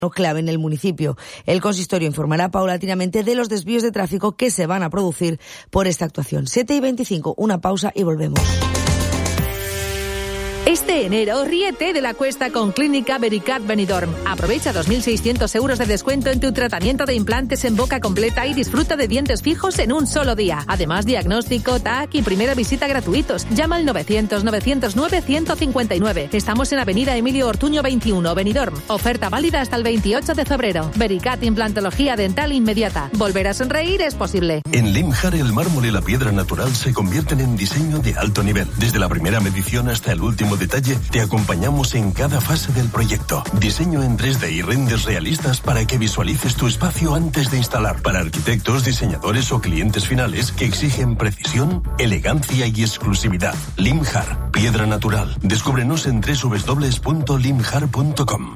clave en el municipio. El consistorio informará paulatinamente de los desvíos de tráfico que se van a producir por esta actuación. 7:25, una pausa y volvemos. Este enero, ríete de la cuesta con Clínica Vericat Benidorm. Aprovecha 2.600 euros de descuento en tu tratamiento de implantes en boca completa y disfruta de dientes fijos en un solo día. Además, diagnóstico, TAC y primera visita gratuitos. Llama al 900-909-159. Estamos en Avenida Emilio Ortuño 21, Benidorm. Oferta válida hasta el 28 de febrero. Vericat Implantología Dental Inmediata. Volver a sonreír es posible. En Limjar, el mármol y la piedra natural se convierten en diseño de alto nivel. Desde la primera medición hasta el último detalle, te acompañamos en cada fase del proyecto. Diseño en 3D y renders realistas para que visualices tu espacio antes de instalar. Para arquitectos, diseñadores o clientes finales que exigen precisión, elegancia y exclusividad. Limjar, piedra natural. Descúbrenos en www.limjar.com.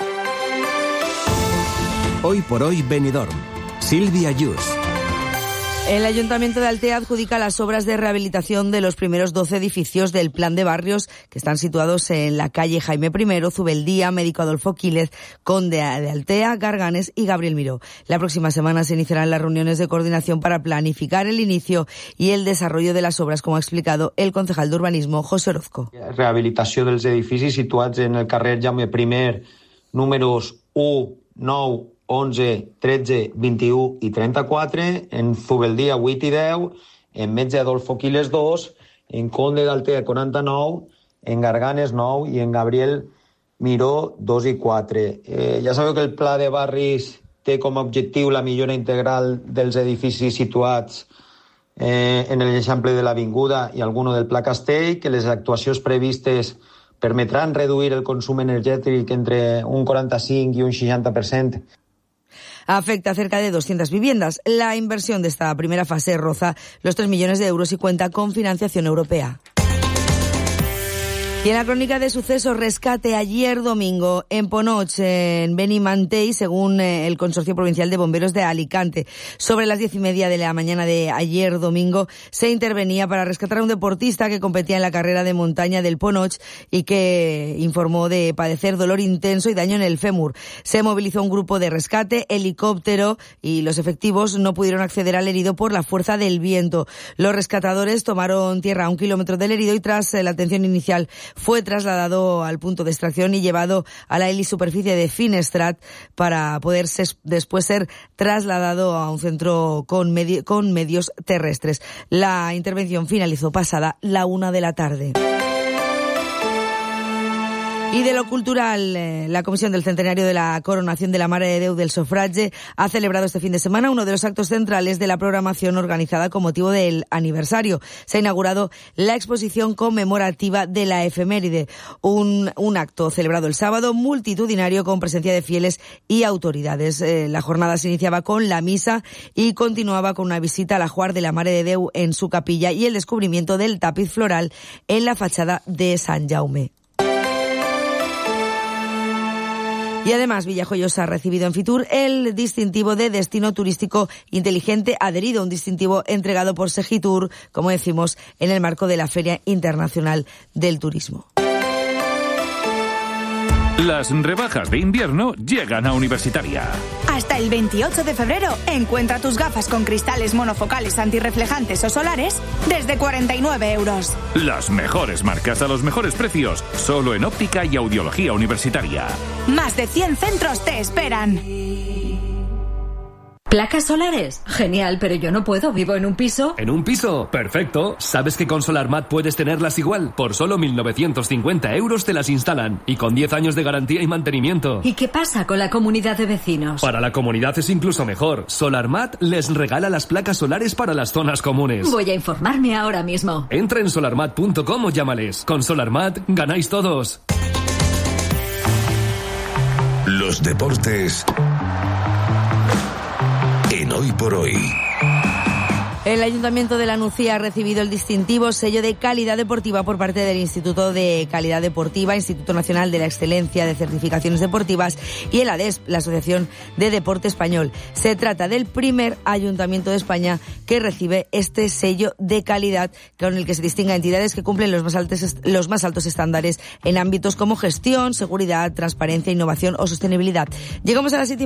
Hoy por hoy Benidorm. Silvia Yus. El Ayuntamiento de Altea adjudica las obras de rehabilitación de los primeros 12 edificios del Plan de Barrios que están situados en la calle Jaime I, Zubeldía, Médico Adolfo Quílez, Conde de Altea, Garganes y Gabriel Miró. La próxima semana se iniciarán las reuniones de coordinación para planificar el inicio y el desarrollo de las obras, como ha explicado el concejal de Urbanismo, José Orozco. Rehabilitació dels edificis situats en el carrer Jaume I, números 1, 9, 11, 13, 21 i 34, en Zubeldía 8 i 10, en Metge Adolfo Quílez 2, en Conde d'Altea 49, en Garganes 9 i en Gabriel Miró 2 i 4. Ja sabeu que el Pla de Barris té com a objectiu la millora integral dels edificis situats en l'eixample de l'Avinguda i alguno del Pla Castell, que les actuacions previstes permetran reduir el consum energètic entre un 45 y un 60%. Afecta a cerca de 200 viviendas. La inversión de esta primera fase roza los 3 millones de euros y cuenta con financiación europea. Y en la crónica de sucesos, rescate ayer domingo en Ponoch, en Benimantell, según el Consorcio Provincial de Bomberos de Alicante. Sobre las 10:30 de la mañana de ayer domingo se intervenía para rescatar a un deportista que competía en la carrera de montaña del Ponoch y que informó de padecer dolor intenso y daño en el fémur. Se movilizó un grupo de rescate, helicóptero, y los efectivos no pudieron acceder al herido por la fuerza del viento. Los rescatadores tomaron tierra a 1 kilómetro del herido y tras la atención inicial fue trasladado al punto de extracción y llevado a la helisuperficie de Finestrat para poder después ser trasladado a un centro con medios terrestres. La intervención finalizó pasada la 1 de la tarde. Y de lo cultural, la Comisión del Centenario de la Coronación de la Mare de Déu del Sofrage ha celebrado este fin de semana uno de los actos centrales de la programación organizada con motivo del aniversario. Se ha inaugurado la exposición conmemorativa de la efeméride, un acto celebrado el sábado multitudinario con presencia de fieles y autoridades. La jornada se iniciaba con la misa y continuaba con una visita al ajuar de la Mare de Déu en su capilla y el descubrimiento del tapiz floral en la fachada de San Jaume. Y además, Villajoyosa ha recibido en Fitur el distintivo de destino turístico inteligente adherido, un distintivo entregado por Segitur, como decimos, en el marco de la Feria Internacional del Turismo. Las rebajas de invierno llegan a Universitaria. Hasta el 28 de febrero, encuentra tus gafas con cristales monofocales antirreflejantes o solares desde 49 euros. Las mejores marcas a los mejores precios, solo en óptica y audiología universitaria. Más de 100 centros te esperan. ¿Placas solares? Genial, pero yo no puedo, vivo en un piso. ¿En un piso? Perfecto. ¿Sabes que con SolarMat puedes tenerlas igual? Por solo 1.950 euros te las instalan. Y con 10 años de garantía y mantenimiento. ¿Y qué pasa con la comunidad de vecinos? Para la comunidad es incluso mejor. SolarMat les regala las placas solares para las zonas comunes. Voy a informarme ahora mismo. Entra en solarmat.com o llámales. Con SolarMat ganáis todos. Los deportes en Hoy por Hoy. El Ayuntamiento de La Nucía ha recibido el distintivo sello de calidad deportiva por parte del Instituto de Calidad Deportiva, Instituto Nacional de la Excelencia de Certificaciones Deportivas, y el ADESP, la Asociación de Deporte Español. Se trata del primer ayuntamiento de España que recibe este sello de calidad, con el que se distinguen a entidades que cumplen los más altos estándares en ámbitos como gestión, seguridad, transparencia, innovación o sostenibilidad. Llegamos a las 7:30.